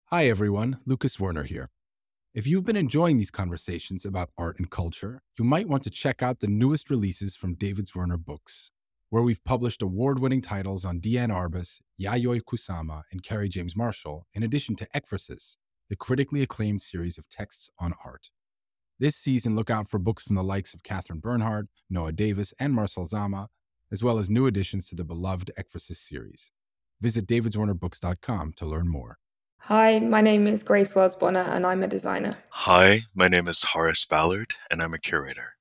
Hi everyone, Lucas Werner here. If you've been enjoying these conversations about art and culture, you might want to check out the newest releases from David Zwirner Books, where we've published award-winning titles on Diane Arbus, Yayoi Kusama, and Kerry James Marshall, in addition to Ekphrasis, the critically acclaimed series of texts on art. This season, look out for books from the likes of Catherine Bernhard, Noah Davis, and Marcel Zama, as well as new additions to the beloved Ekphrasis series. Visit davidzwernerbooks.com to learn more. Hi, my name is Grace Wells Bonner and I'm a designer. Hi, my name is Horace Ballard and I'm a curator.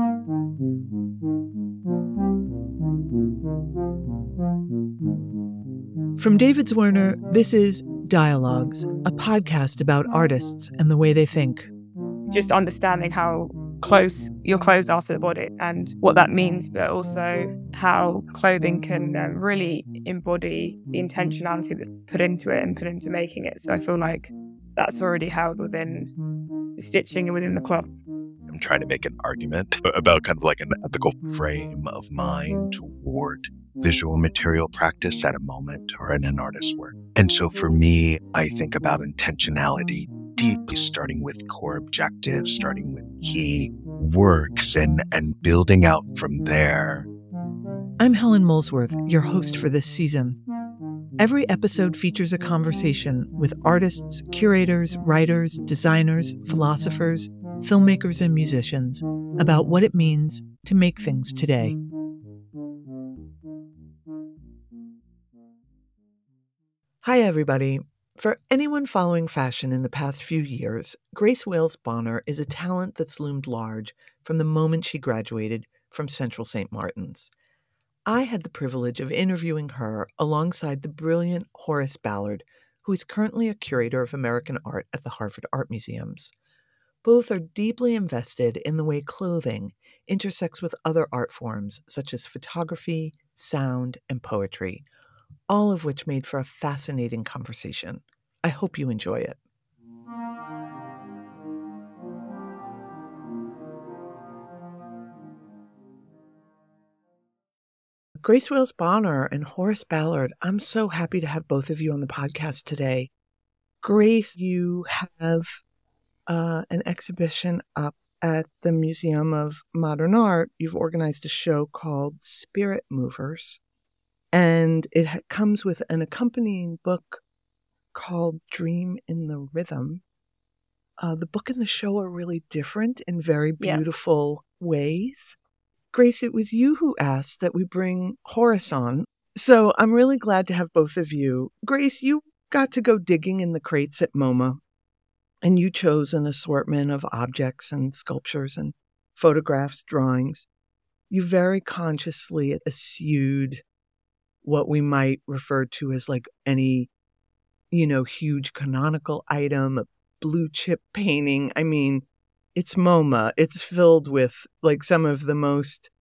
From David Zwirner, this is Dialogues, a podcast about artists and the way they think. Just understanding how close your clothes are to the body and what that means, but also how clothing can really embody the intentionality that's put into it and put into making it. So I feel like that's already held within the stitching and within the cloth. I'm trying to make an argument about kind of like an ethical frame of mind toward visual material practice at a moment or in an artist's work. And so for me, I think about intentionality deeply, starting with core objectives, starting with key works and building out from there. I'm Helen Molesworth, your host for this season. Every episode features a conversation with artists, curators, writers, designers, philosophers, filmmakers, and musicians about what it means to make things today. Hi, everybody. For anyone following fashion in the past few years, Grace Wales Bonner is a talent that's loomed large from the moment she graduated from Central St. Martin's. I had the privilege of interviewing her alongside the brilliant Horace Ballard, who is currently a curator of American art at the Harvard Art Museums. Both are deeply invested in the way clothing intersects with other art forms such as photography, sound, and poetry, all of which made for a fascinating conversation. I hope you enjoy it. Grace Wales Bonner and Horace Ballard, I'm so happy to have both of you on the podcast today. Grace, you have an exhibition up at the Museum of Modern Art. You've organized a show called Spirit Movers, and it comes with an accompanying book called Dream in the Rhythm. The book and the show are really different in very beautiful ways. Grace, it was you who asked that we bring Horace on, so I'm really glad to have both of you. Grace, you got to go digging in the crates at MoMA, and you chose an assortment of objects and sculptures and photographs, drawings. You very consciously eschewed what we might refer to as like any, huge canonical item, a blue chip painting. I mean, it's MoMA. It's filled with like some of the most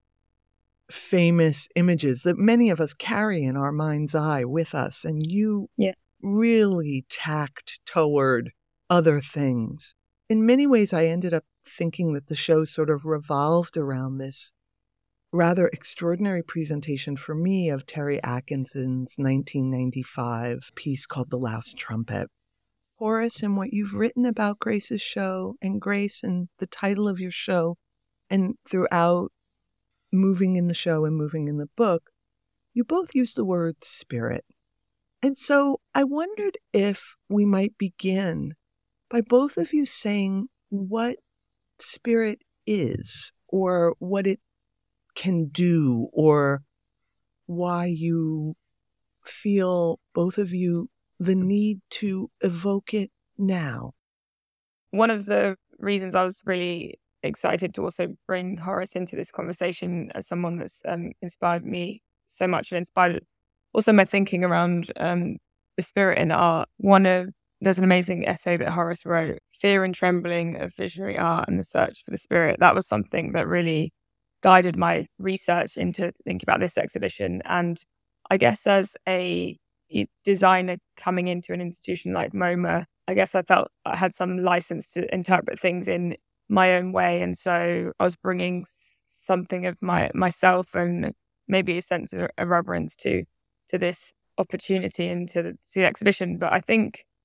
famous images that many of us carry in our mind's eye with us. And you really tacked toward other things. In many ways, I ended up thinking that the show sort of revolved around this rather extraordinary presentation for me of Terry Atkinson's 1995 piece called The Last Trumpet. Horace, and what you've written about Grace's show, and Grace and the title of your show, and throughout moving in the show and moving in the book, you both use the word spirit. And so I wondered if we might begin by both of you saying what spirit is, or what it can do, or why you feel, both of you, the need to evoke it now. One of the reasons I was really excited to also bring Horace into this conversation as someone that's inspired me so much and inspired also my thinking around the spirit in art. There's an amazing essay that Horace wrote, Fear and Trembling of Visionary Art and the Search for the Spirit. That was something that really guided my research into thinking about this exhibition. And I guess as a designer coming into an institution like MoMA, I guess I felt I had some license to interpret things in my own way. And so I was bringing something of myself and maybe a sense of irreverence to this opportunity and to the exhibition. But I think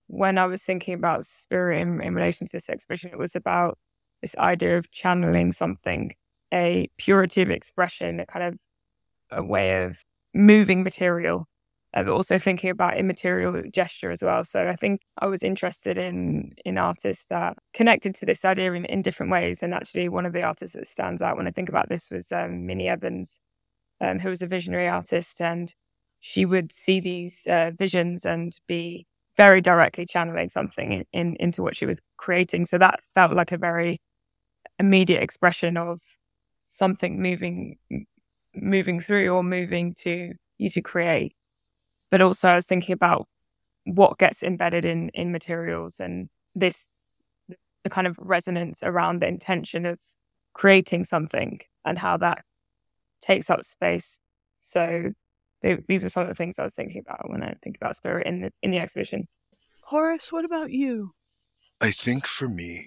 when I was thinking about spirit in relation to this exhibition, it was about this idea of channeling something, a purity of expression, a kind of a way of moving material, but also thinking about immaterial gesture as well. So I think I was interested in artists that connected to this idea in different ways. And actually, one of the artists that stands out when I think about this was Minnie Evans, who was a visionary artist, and she would see these visions and be very directly channeling something into what she was creating. So that felt like a very immediate expression of something moving through or moving to you to create. But also I was thinking about what gets embedded in materials, and the kind of resonance around the intention of creating something and how that takes up space. So these are some of the things I was thinking about when I think about spirit in the exhibition. Horace, what about you? I think for me,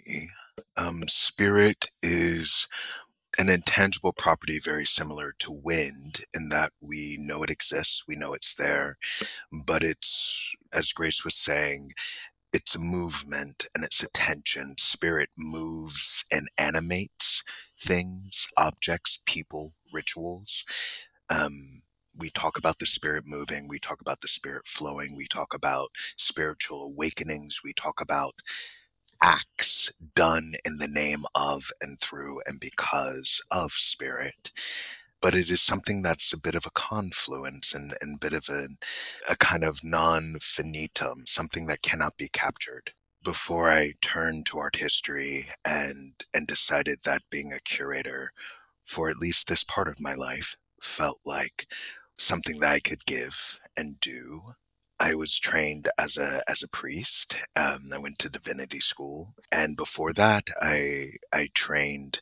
spirit is an intangible property very similar to wind in that we know it exists, we know it's there, but it's, as Grace was saying, it's a movement and it's a tension. Spirit moves and animates things, objects, people, rituals. We talk about the spirit moving, we talk about the spirit flowing, we talk about spiritual awakenings, we talk about acts done in the name of and through and because of spirit. But it is something that's a bit of a confluence and a bit of a kind of non-finitum, something that cannot be captured. Before I turned to art history and decided that being a curator for at least this part of my life felt like something that I could give and do. I was trained as a priest. I went to divinity school, and before that, I trained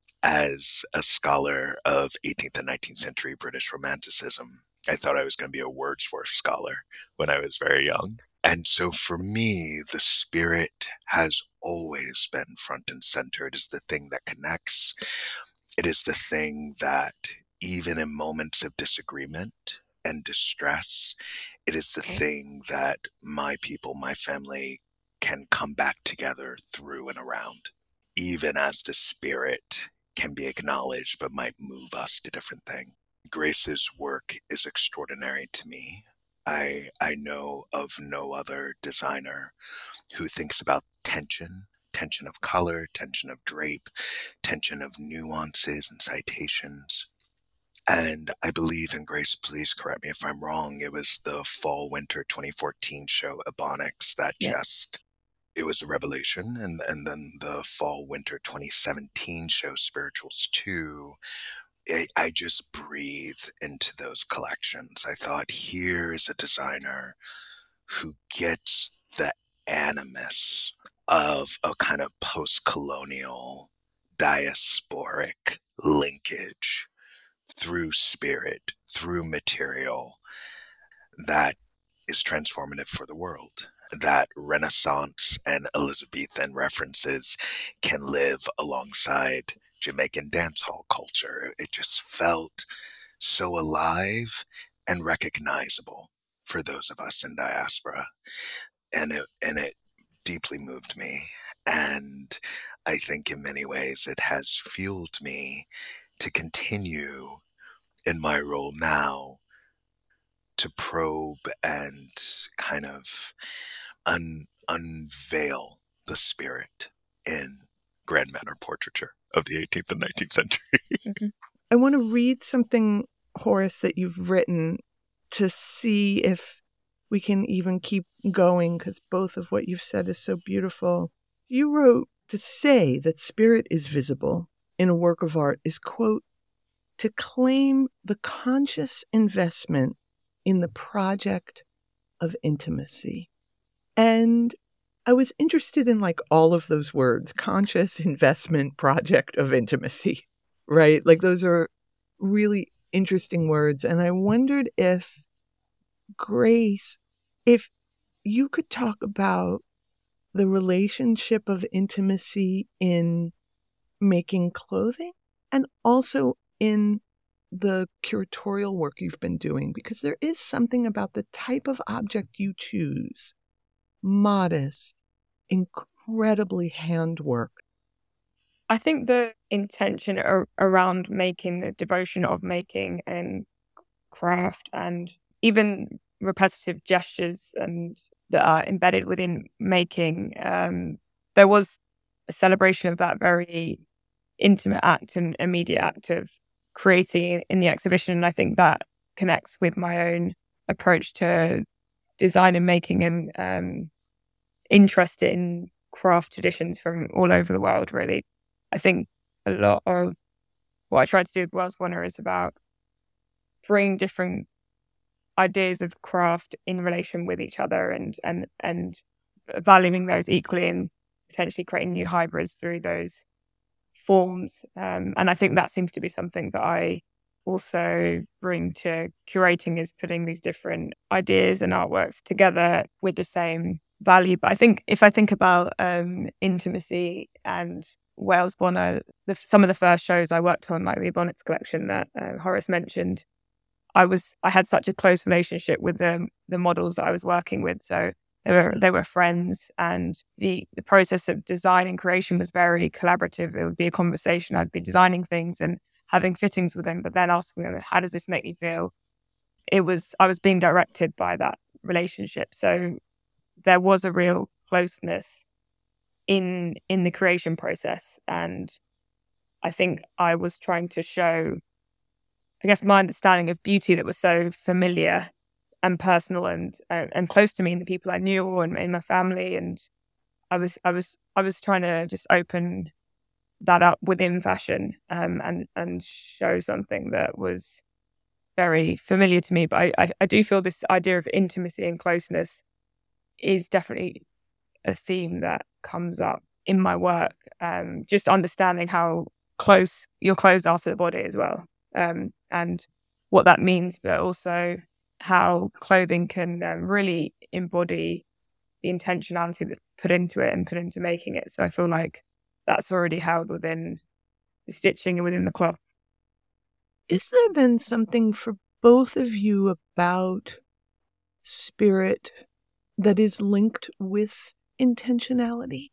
as a scholar of 18th and 19th century British Romanticism. I thought I was going to be a Wordsworth scholar when I was very young. And so for me, the spirit has always been front and center. It is the thing that connects. It is the thing that, even in moments of disagreement and distress, it is the thing that my people, my family, can come back together through and around, even as the spirit can be acknowledged but might move us to different things. Grace's work is extraordinary to me. I know of no other designer who thinks about tension of color, tension of drape, tension of nuances and citations. And I believe, and Grace, please correct me if I'm wrong, it was the fall-winter 2014 show, Ebonics, that it was a revelation. And then the fall-winter 2017 show, Spirituals 2, I just breathe into those collections. I thought, here is a designer who gets the animus of a kind of post-colonial diasporic linkage through spirit, through material, that is transformative for the world. That Renaissance and Elizabethan references can live alongside Jamaican dancehall culture. It just felt so alive and recognizable for those of us in diaspora. And it deeply moved me. And I think in many ways it has fueled me to continue in my role now to probe and kind of unveil the spirit in grand manner portraiture of the 18th and 19th century. Mm-hmm. I want to read something, Horace, that you've written to see if we can even keep going, because both of what you've said is so beautiful. You wrote, to say that spirit is visible in a work of art is, quote, to claim the conscious investment in the project of intimacy. And I was interested in like all of those words, conscious investment, project of intimacy, right? Like those are really interesting words. And I wondered if, Grace, if you could talk about the relationship of intimacy in making clothing and also in the curatorial work you've been doing, because there is something about the type of object you choose modest, incredibly handworked. I think the intention around making, the devotion of making and craft, and even repetitive gestures and that are embedded within making, there was a celebration of that very intimate act and immediate act of creating in the exhibition. And I think that connects with my own approach to design and making, and interest in craft traditions from all over the world, really. I think a lot of what I try to do with Wales Wonder is about bringing different ideas of craft in relation with each other, and valuing those equally, and potentially creating new hybrids through those forms. And I think that seems to be something that I also bring to curating, is putting these different ideas and artworks together with the same value. But I think if I think about intimacy and Wales Bonner, some of the first shows I worked on, like the Ebonics collection that Horace mentioned, I had such a close relationship with the models that I was working with. So they were friends, and the process of design and creation was very collaborative. It would be a conversation. I'd be designing things and having fittings with them, but then asking them, how does this make me feel? I was being directed by that relationship. So there was a real closeness in the creation process. And I think I was trying to show, I guess, my understanding of beauty that was so familiar and personal and close to me, and the people I knew and in my family. And I was trying to just open that up within fashion, and show something that was very familiar to me. But I do feel this idea of intimacy and closeness is definitely a theme that comes up in my work. Just understanding how close your clothes are to the body as well, and what that means, but also how clothing can really embody the intentionality that's put into it and put into making it. So I feel like that's already held within the stitching and within the cloth. Is there then something for both of you about spirit that is linked with intentionality?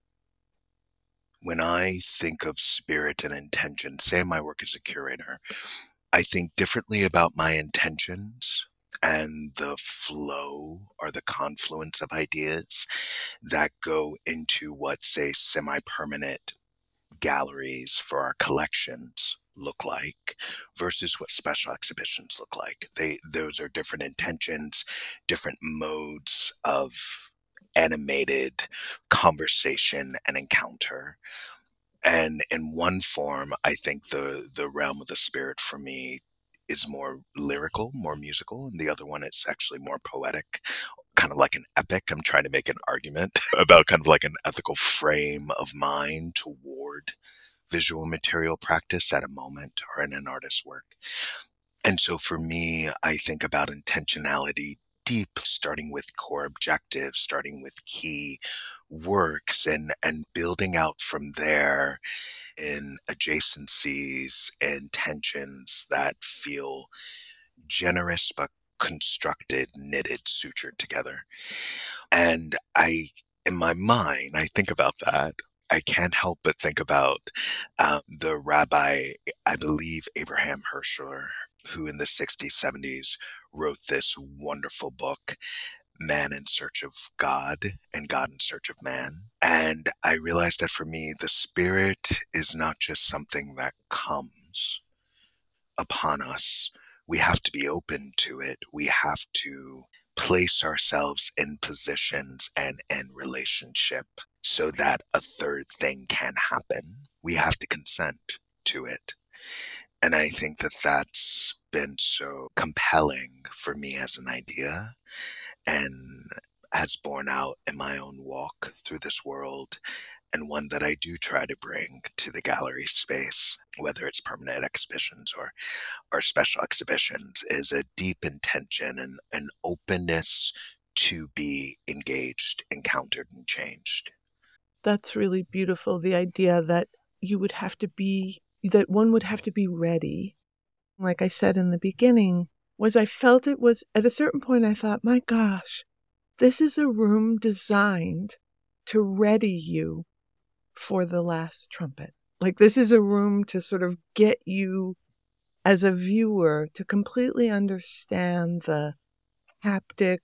When I think of spirit and intention, say in my work as a curator, I think differently about my intentions and the flow or the confluence of ideas that go into what, say, semi-permanent galleries for our collections look like versus what special exhibitions look like. Those are different intentions, different modes of animated conversation and encounter. And in one form, I think the realm of the spirit for me is more lyrical, more musical, and the other one is actually more poetic, kind of like an epic. I'm trying to make an argument about kind of like an ethical frame of mind toward visual material practice at a moment or in an artist's work. And so for me, I think about intentionality deep, starting with core objectives, starting with key works, and building out from there in adjacencies and tensions that feel generous but constructed, knitted, sutured together. And in my mind, I think about that. I can't help but think about the rabbi, I believe Abraham Heschel, who in the 60s, 70s wrote this wonderful book, Man in Search of God and God in Search of Man. And I realized that for me, the spirit is not just something that comes upon us. We have to be open to it. We have to place ourselves in positions and in relationship so that a third thing can happen. We have to consent to it. And I think that that's been so compelling for me as an idea, and has borne out in my own walk through this world, and one that I do try to bring to the gallery space, whether it's permanent exhibitions or special exhibitions, is a deep intention and an openness to be engaged, encountered, and changed. That's really beautiful. The idea that that one would have to be ready. Like I said in the beginning, I felt it was, at a certain point I thought, my gosh, this is a room designed to ready you for the last trumpet. Like, this is a room to sort of get you as a viewer to completely understand the haptic,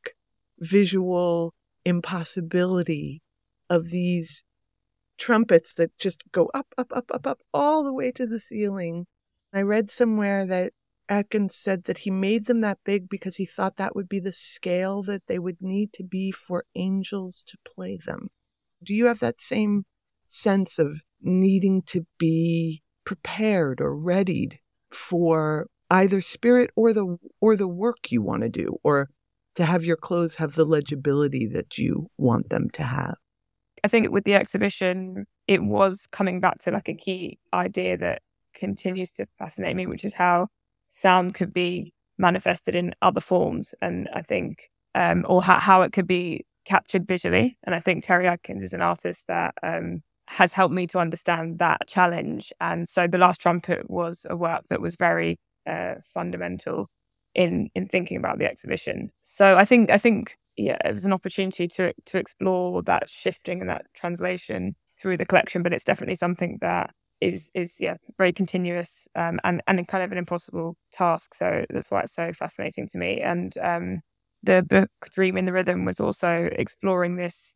visual impossibility of these trumpets that just go up, up, up, up, up, all the way to the ceiling. I read somewhere that Atkins said that he made them that big because he thought that would be the scale that they would need to be for angels to play them. Do you have that same sense of needing to be prepared or readied for either spirit or the work you want to do, or to have your clothes have the legibility that you want them to have? I think with the exhibition, it was coming back to like a key idea that continues to fascinate me, which is how sound could be manifested in other forms. And I think, or how it could be captured visually. And I think Terry Adkins is an artist that has helped me to understand that challenge. And so The Last Trumpet was a work that was very fundamental in thinking about the exhibition. So I think yeah, it was an opportunity to explore that shifting and that translation through the collection. But it's definitely something that is very continuous and kind of an impossible task. So that's why it's so fascinating to me. And the book Dream in the Rhythm was also exploring this,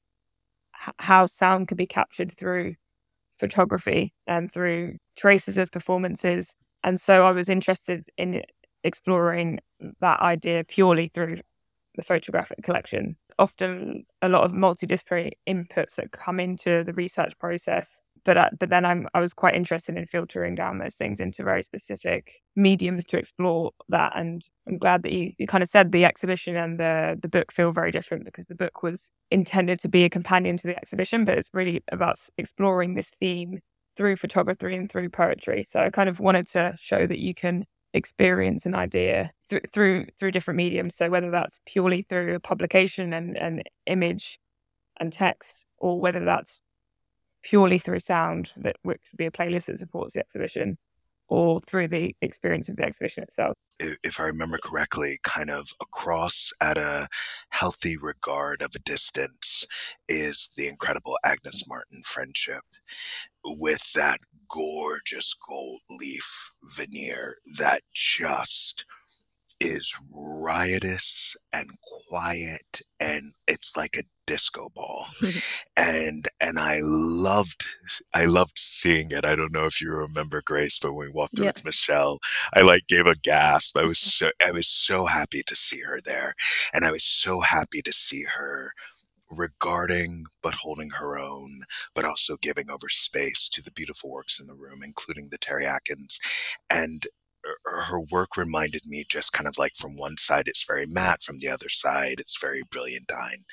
how sound could be captured through photography and through traces of performances. And so I was interested in exploring that idea purely through the photographic collection. Often a lot of multidisciplinary inputs that come into the research process. But then I was quite interested in filtering down those things into very specific mediums to explore that. And I'm glad that you kind of said the exhibition and the book feel very different, because the book was intended to be a companion to the exhibition, but it's really about exploring this theme through photography and through poetry. So I kind of wanted to show that you can experience an idea through different mediums. So whether that's purely through a publication and image and text, or whether that's purely through sound, which would be a playlist that supports the exhibition, or through the experience of the exhibition itself. If I remember correctly, kind of across at a healthy regard of a distance is the incredible Agnes Martin Friendship, with that gorgeous gold leaf veneer that just is riotous and quiet, and it's like a disco ball. and I loved seeing it. I don't know if you remember, Grace, but when we walked through with Michelle, I gave a gasp. I was so happy to see her there, and I was so happy to see her regarding but holding her own, but also giving over space to the beautiful works in the room, including the Terry Adkins. And her work reminded me, just kind of like, from one side it's very matte, from the other side it's very brilliantine,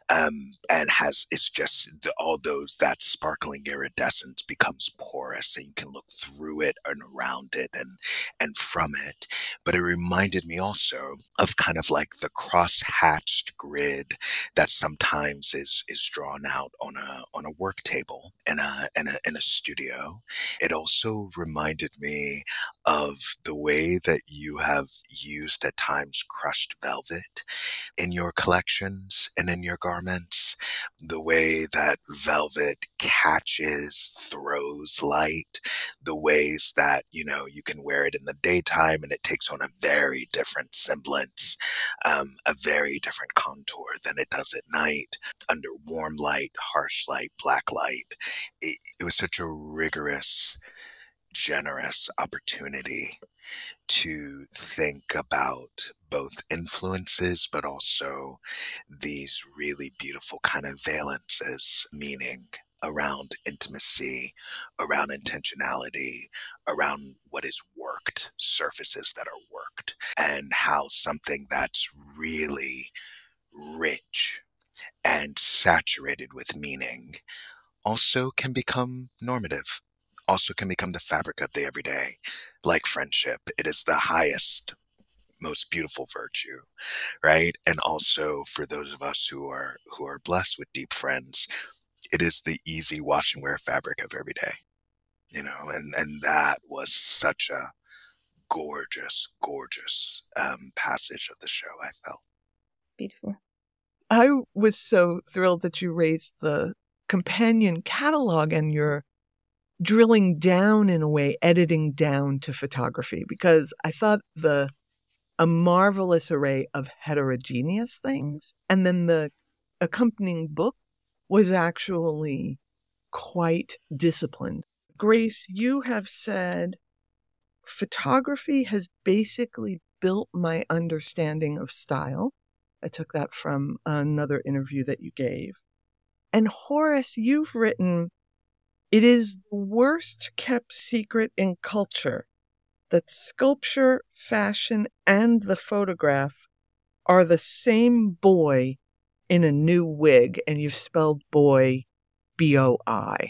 and it's just that sparkling iridescence becomes porous, and you can look through it and around it and from it. But it reminded me also of kind of like the cross-hatched grid that sometimes is drawn out on a work table in a studio. It also reminded me of the way that you have used at times crushed velvet in your collections and in your garments, the way that velvet catches, throws light, the ways that, you can wear it in the daytime and it takes on a very different semblance, a very different contour than it does at night, under warm light, harsh light, black light. It was such a rigorous, generous opportunity to think about both influences, but also these really beautiful kind of valences, meaning around intimacy, around intentionality, around what is worked, surfaces that are worked, and how something that's really rich and saturated with meaning also can become normative, also can become the fabric of the everyday, like friendship. It is the highest, most beautiful virtue, right? And also for those of us who are blessed with deep friends, it is the easy wash and wear fabric of every day, and that was such a gorgeous, gorgeous passage of the show, I felt. Beautiful. I was so thrilled that you raised the companion catalog and you're drilling down in a way, editing down to photography, because I thought a marvelous array of heterogeneous things. And then the accompanying book was actually quite disciplined. Grace, you have said photography has basically built my understanding of style. I took that from another interview that you gave. And Horace, you've written, it is the worst kept secret in culture that sculpture, fashion, and the photograph are the same boy in a new wig. And you've spelled boy B-O-I.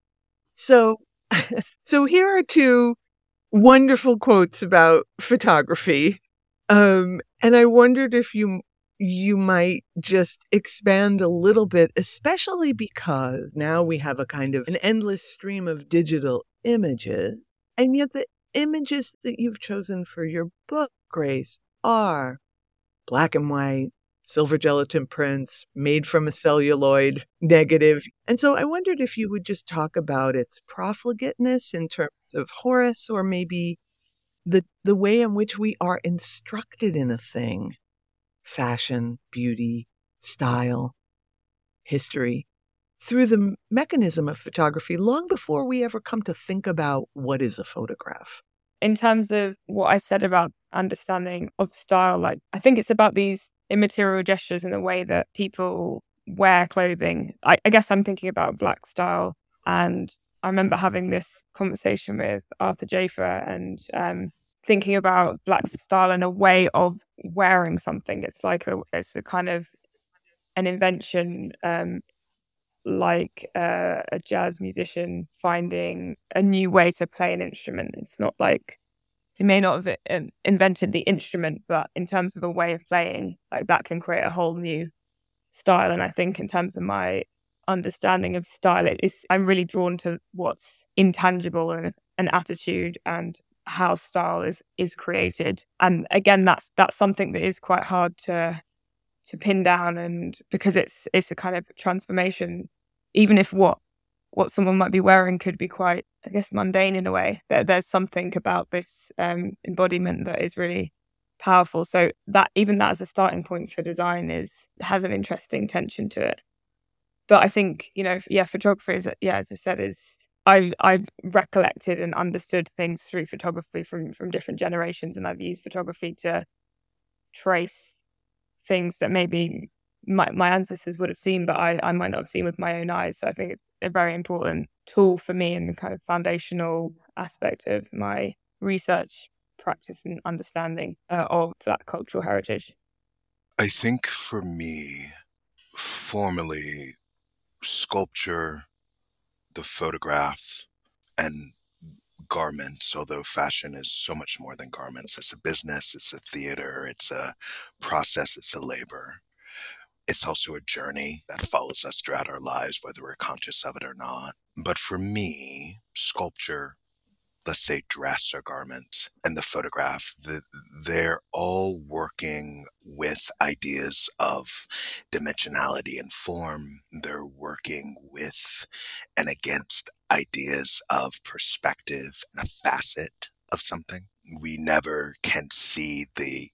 So here are two wonderful quotes about photography. And I wondered if you might just expand a little bit, especially because now we have a kind of an endless stream of digital images. And yet the images that you've chosen for your book, Grace, are black and white, silver gelatin prints made from a celluloid negative. And so I wondered if you would just talk about its profligateness in terms of Horace, or maybe the way in which we are instructed in a thing, fashion, beauty, style, history, through the mechanism of photography long before we ever come to think about what is a photograph. In terms of what I said about understanding of style, like I think it's about these immaterial gestures in the way that people wear clothing. I guess I'm thinking about Black style, and I remember having this conversation with Arthur Jafer and thinking about Black style in a way of wearing something. It's like it's a kind of an invention, like a jazz musician finding a new way to play an instrument. It's not like he may not have invented the instrument, but in terms of the way of playing, like that can create a whole new style. And I think in terms of my understanding of style, I'm really drawn to what's intangible and an attitude and how style is created. And again, that's something that is quite hard to pin down, and because it's a kind of transformation, even if what someone might be wearing could be quite, I guess, mundane in a way, there's something about this embodiment that is really powerful. So that as a starting point for design has an interesting tension to it. But I think, photography is, as I said, I've recollected and understood things through photography from different generations, and I've used photography to trace things that maybe my ancestors would have seen, but I might not have seen with my own eyes. So I think it's a very important tool for me and kind of foundational aspect of my research, practice, and understanding of Black cultural heritage. I think for me, formally, sculpture, the photograph, and garments, although fashion is so much more than garments. It's a business, it's a theater, it's a process, it's a labor. It's also a journey that follows us throughout our lives, whether we're conscious of it or not. But for me, sculpture, let's say dress or garment, and the photograph, they're all working with ideas of dimensionality and form. They're working with and against ideas of perspective and a facet of something. We never can see the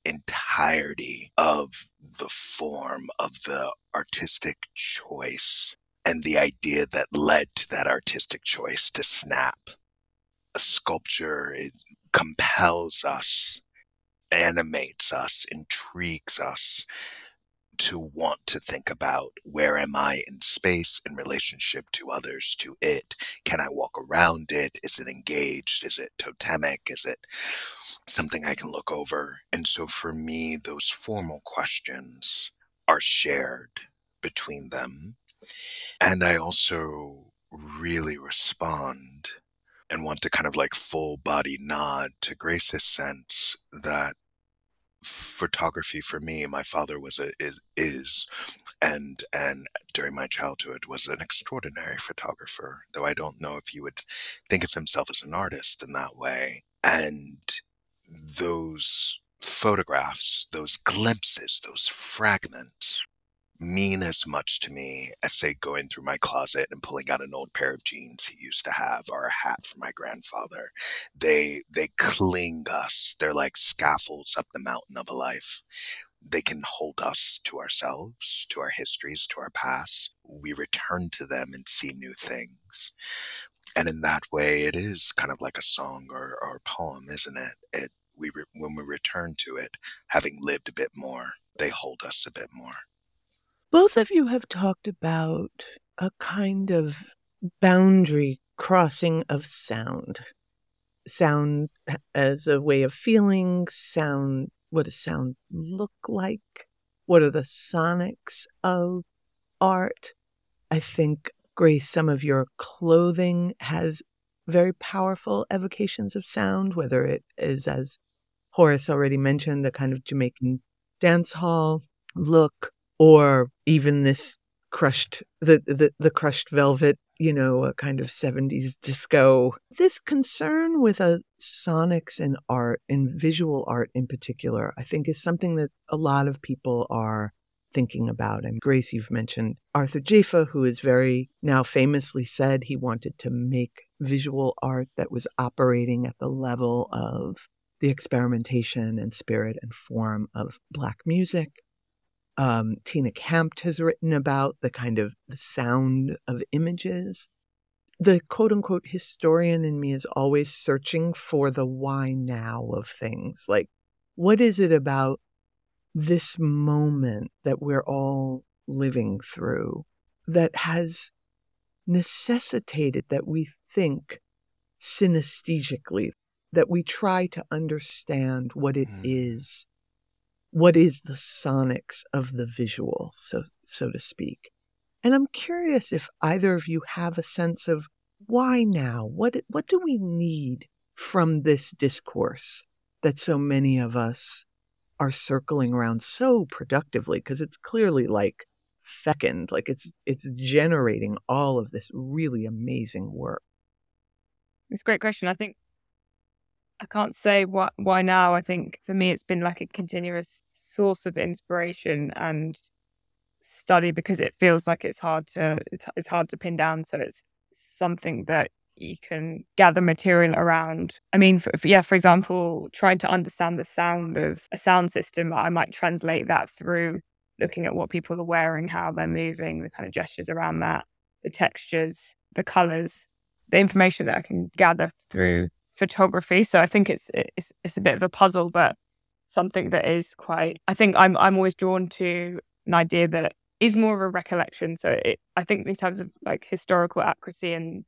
entirety of the form of the artistic choice and the idea that led to that artistic choice to snap. A sculpture compels us, animates us, intrigues us to want to think about, where am I in space in relationship to others, to it? Can I walk around it? Is it engaged? Is it totemic? Is it something I can look over? And so for me, those formal questions are shared between them. And I also really respond and want to kind of like full body nod to Grace's sense that photography for me, my father is and during my childhood was an extraordinary photographer, though I don't know if he would think of himself as an artist in that way. And those photographs, those glimpses, those fragments mean as much to me as, say, going through my closet and pulling out an old pair of jeans he used to have or a hat from my grandfather. They cling us. They're like scaffolds up the mountain of a life. They can hold us to ourselves, to our histories, to our past. We return to them and see new things. And in that way, it is kind of like a song or a poem, isn't it? When we return to it, having lived a bit more, they hold us a bit more. Both of you have talked about a kind of boundary crossing of sound. Sound as a way of feeling, sound, what does sound look like? What are the sonics of art? I think, Grace, some of your clothing has very powerful evocations of sound, whether it is, as Horace already mentioned, a kind of Jamaican dance hall look, or even this crushed, the crushed velvet, a kind of 70s disco. This concern with sonics in art, in visual art in particular, I think is something that a lot of people are thinking about. And Grace, you've mentioned Arthur Jafa, who has very now famously said he wanted to make visual art that was operating at the level of the experimentation and spirit and form of Black music. Tina Kempt has written about the kind of the sound of images. The quote-unquote historian in me is always searching for the why now of things. Like, what is it about this moment that we're all living through that has necessitated that we think synesthetically, that we try to understand what it is? What is the sonics of the visual, so to speak? And I'm curious if either of you have a sense of why now? What do we need from this discourse that so many of us are circling around so productively? Because it's clearly like fecund, like it's generating all of this really amazing work. It's a great question. I think I can't say why now. I think for me, it's been like a continuous source of inspiration and study, because it feels like it's hard to pin down. So it's something that you can gather material around. I mean, for example, trying to understand the sound of a sound system, I might translate that through looking at what people are wearing, how they're moving, the kind of gestures around that, the textures, the colors, the information that I can gather through photography. So I think it's a bit of a puzzle, but something that is quite, I think I'm always drawn to an idea that is more of a recollection. So I think in terms of like historical accuracy and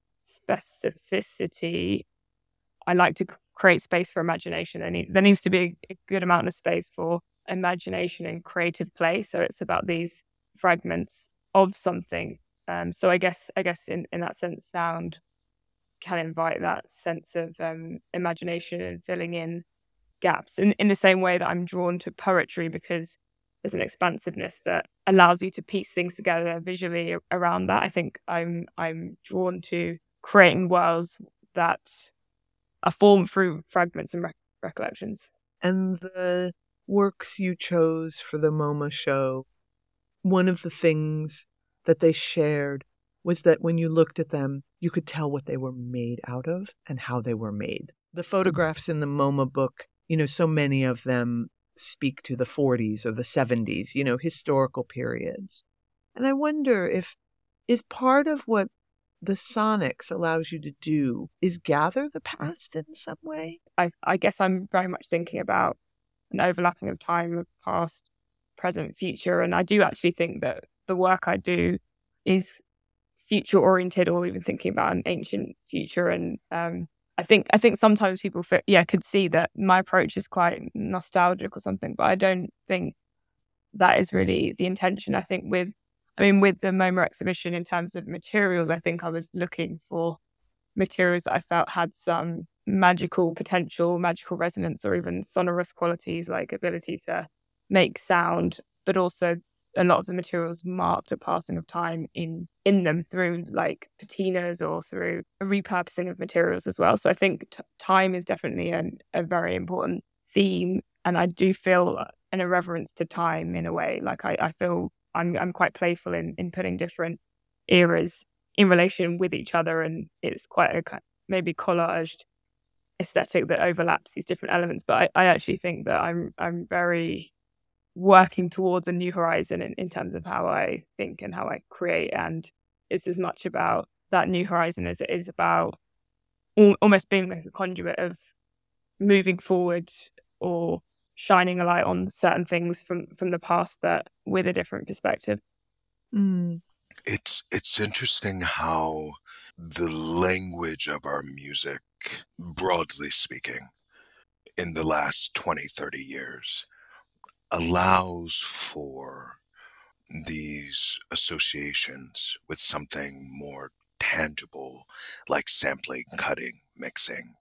specificity, I like to create space for imagination. There needs to be a good amount of space for imagination and creative play. So it's about these fragments of something. So I guess in that sense, sound can invite that sense of imagination and filling in gaps. In the same way that I'm drawn to poetry, because there's an expansiveness that allows you to piece things together visually around that. I think I'm drawn to creating worlds that are formed through fragments and recollections. And the works you chose for the MoMA show, one of the things that they shared was that when you looked at them, you could tell what they were made out of and how they were made. The photographs in the MoMA book, so many of them speak to the 40s or the 70s, historical periods. And I wonder if is part of what the sonics allows you to do is gather the past in some way? I guess I'm very much thinking about an overlapping of time, of past, present, future. And I do actually think that the work I do is future oriented, or even thinking about an ancient future. And I think sometimes people could see that my approach is quite nostalgic or something, but I don't think that is really the intention. I think with the MoMA exhibition, in terms of materials, I think I was looking for materials that I felt had some magical potential, magical resonance, or even sonorous qualities, like ability to make sound, but also a lot of the materials marked a passing of time in them through like patinas or through a repurposing of materials as well. So I think time is definitely a very important theme. And I do feel an irreverence to time in a way. Like I feel I'm quite playful in putting different eras in relation with each other, and it's quite a maybe collaged aesthetic that overlaps these different elements. But I actually think that I'm very working towards a new horizon in terms of how I think and how I create, and it's as much about that new horizon as it is about almost being like a conduit of moving forward or shining a light on certain things from the past, but with a different perspective. It's interesting how the language of our music, broadly speaking, in the last 20, 30 years, allows for these associations with something more tangible, like sampling, cutting, mixing.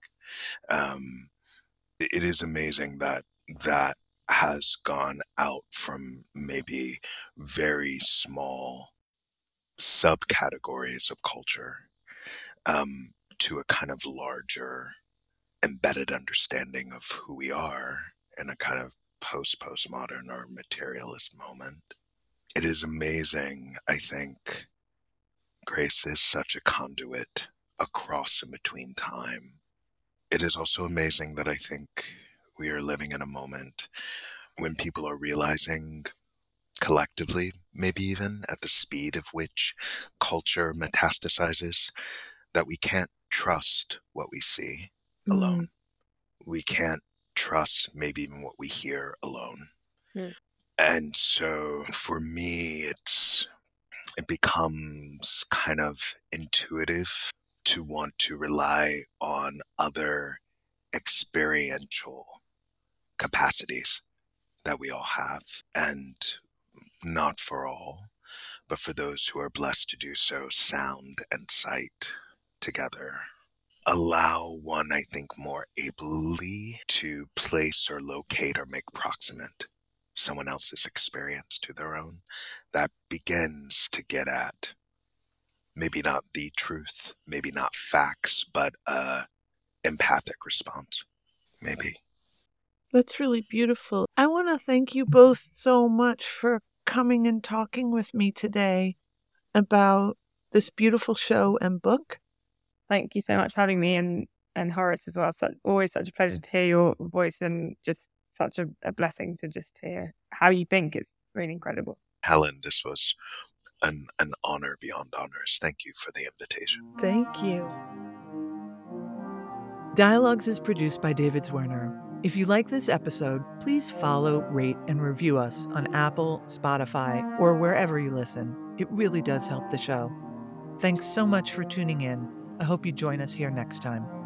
It is amazing that that has gone out from maybe very small subcategories of culture to a kind of larger embedded understanding of who we are in a kind of postmodern or materialist moment. It is amazing, I think. Grace is such a conduit across and between time. It is also amazing that I think we are living in a moment when people are realizing collectively, maybe even at the speed of which culture metastasizes, that we can't trust what we see alone. We can't trust maybe even what we hear alone. And so for me, it becomes kind of intuitive to want to rely on other experiential capacities that we all have, and not for all, but for those who are blessed to do so, sound and sight together allow one, I think, more ably to place or locate or make proximate someone else's experience to their own. That begins to get at maybe not the truth, maybe not facts, but empathic response, maybe. That's really beautiful. I want to thank you both so much for coming and talking with me today about this beautiful show and book. Thank you so much for having me, and Horace as well. Always such a pleasure to hear your voice, and just such a blessing to just hear how you think. It's really incredible. Helen, this was an honor beyond honors. Thank you for the invitation. Thank you. Dialogues is produced by David Zwirner. If you like this episode, please follow, rate, and review us on Apple, Spotify, or wherever you listen. It really does help the show. Thanks so much for tuning in. I hope you join us here next time.